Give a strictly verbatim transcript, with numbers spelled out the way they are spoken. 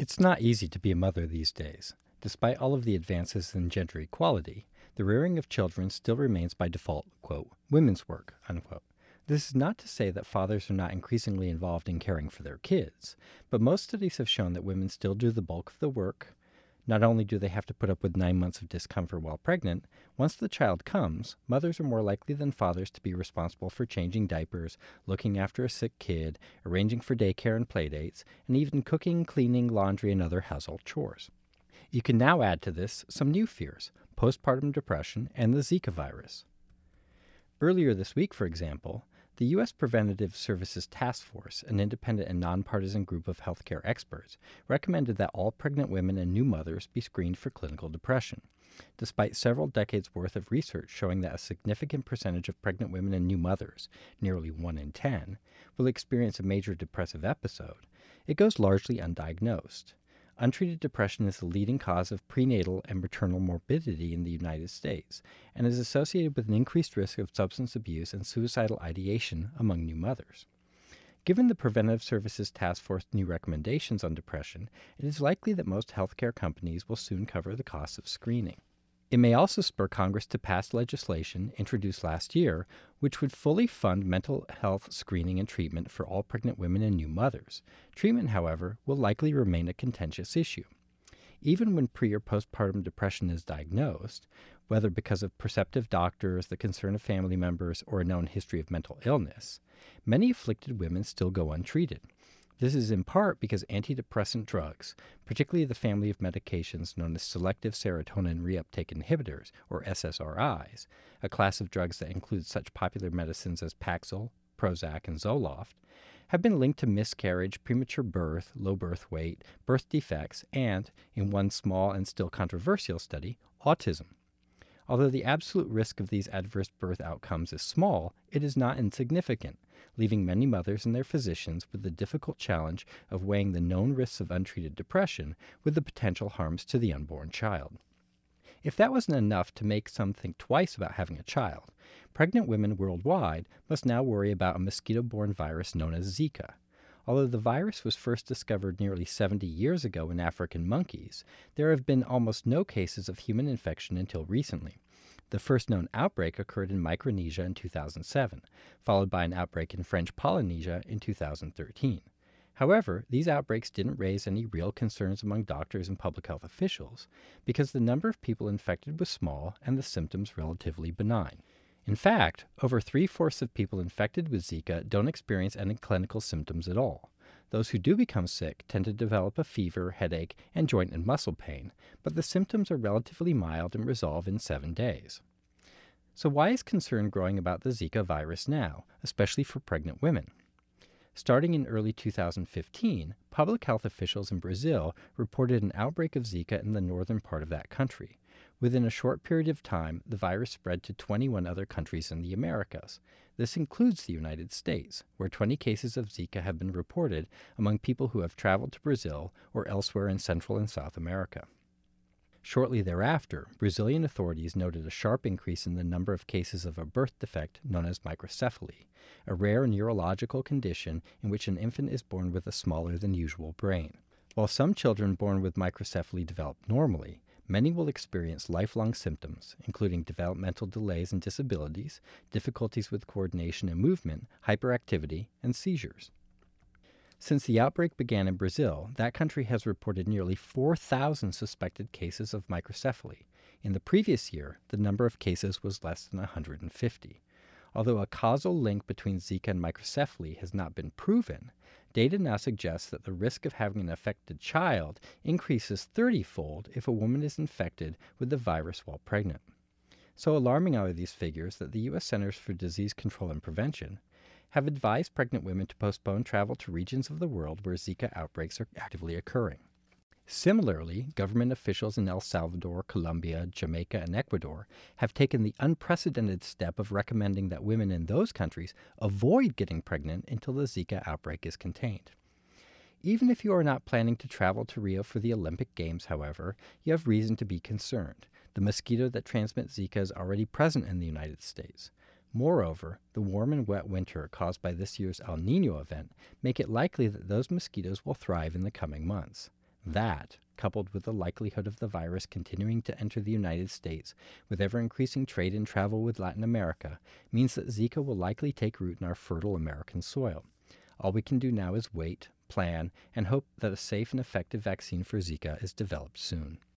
It's not easy to be a mother these days. Despite all of the advances in gender equality, the rearing of children still remains by default, quote, women's work, unquote. This is not to say that fathers are not increasingly involved in caring for their kids, but most studies have shown that women still do the bulk of the work. Not only do they have to put up with nine months of discomfort while pregnant, once the child comes, mothers are more likely than fathers to be responsible for changing diapers, looking after a sick kid, arranging for daycare and playdates, and even cooking, cleaning, laundry, and other household chores. You can now add to this some new fears, postpartum depression and the Zika virus. Earlier this week, for example, the U S Preventative Services Task Force, an independent and nonpartisan group of healthcare experts, recommended that all pregnant women and new mothers be screened for clinical depression, despite several decades' worth of research showing that a significant percentage of pregnant women and new mothers, nearly one in ten, will experience a major depressive episode. It goes largely undiagnosed. Untreated depression is the leading cause of prenatal and maternal morbidity in the United States and is associated with an increased risk of substance abuse and suicidal ideation among new mothers. Given the Preventive Services Task Force new recommendations on depression, it is likely that most healthcare companies will soon cover the costs of screening. It may also spur Congress to pass legislation introduced last year, which would fully fund mental health screening and treatment for all pregnant women and new mothers. Treatment, however, will likely remain a contentious issue. Even when pre- or postpartum depression is diagnosed, whether because of perceptive doctors, the concern of family members, or a known history of mental illness, many afflicted women still go untreated. This is in part because antidepressant drugs, particularly the family of medications known as selective serotonin reuptake inhibitors, or S S R Is, a class of drugs that includes such popular medicines as Paxil, Prozac, and Zoloft, have been linked to miscarriage, premature birth, low birth weight, birth defects, and, in one small and still controversial study, autism. Although the absolute risk of these adverse birth outcomes is small, it is not insignificant, leaving many mothers and their physicians with the difficult challenge of weighing the known risks of untreated depression with the potential harms to the unborn child. If that wasn't enough to make some think twice about having a child, pregnant women worldwide must now worry about a mosquito-borne virus known as Zika. Although the virus was first discovered nearly seventy years ago in African monkeys, there have been almost no cases of human infection until recently. The first known outbreak occurred in Micronesia in two thousand seven, followed by an outbreak in French Polynesia in two thousand thirteen. However, these outbreaks didn't raise any real concerns among doctors and public health officials because the number of people infected was small and the symptoms relatively benign. In fact, over three-fourths of people infected with Zika don't experience any clinical symptoms at all. Those who do become sick tend to develop a fever, headache, and joint and muscle pain, but the symptoms are relatively mild and resolve in seven days. So why is concern growing about the Zika virus now, especially for pregnant women? Starting in early two thousand fifteen, public health officials in Brazil reported an outbreak of Zika in the northern part of that country. Within a short period of time, the virus spread to twenty-one other countries in the Americas. This includes the United States, where twenty cases of Zika have been reported among people who have traveled to Brazil or elsewhere in Central and South America. Shortly thereafter, Brazilian authorities noted a sharp increase in the number of cases of a birth defect known as microcephaly, a rare neurological condition in which an infant is born with a smaller than usual brain. While some children born with microcephaly develop normally, many will experience lifelong symptoms, including developmental delays and disabilities, difficulties with coordination and movement, hyperactivity, and seizures. Since the outbreak began in Brazil, that country has reported nearly four thousand suspected cases of microcephaly. In the previous year, the number of cases was less than one hundred fifty. Although a causal link between Zika and microcephaly has not been proven, data now suggests that the risk of having an affected child increases thirty-fold if a woman is infected with the virus while pregnant. So alarming are these figures that the U S Centers for Disease Control and Prevention have advised pregnant women to postpone travel to regions of the world where Zika outbreaks are actively occurring. Similarly, government officials in El Salvador, Colombia, Jamaica, and Ecuador have taken the unprecedented step of recommending that women in those countries avoid getting pregnant until the Zika outbreak is contained. Even if you are not planning to travel to Rio for the Olympic Games, however, you have reason to be concerned. The mosquito that transmits Zika is already present in the United States. Moreover, the warm and wet winter caused by this year's El Niño event make it likely that those mosquitoes will thrive in the coming months. That, coupled with the likelihood of the virus continuing to enter the United States with ever-increasing trade and travel with Latin America, means that Zika will likely take root in our fertile American soil. All we can do now is wait, plan, and hope that a safe and effective vaccine for Zika is developed soon.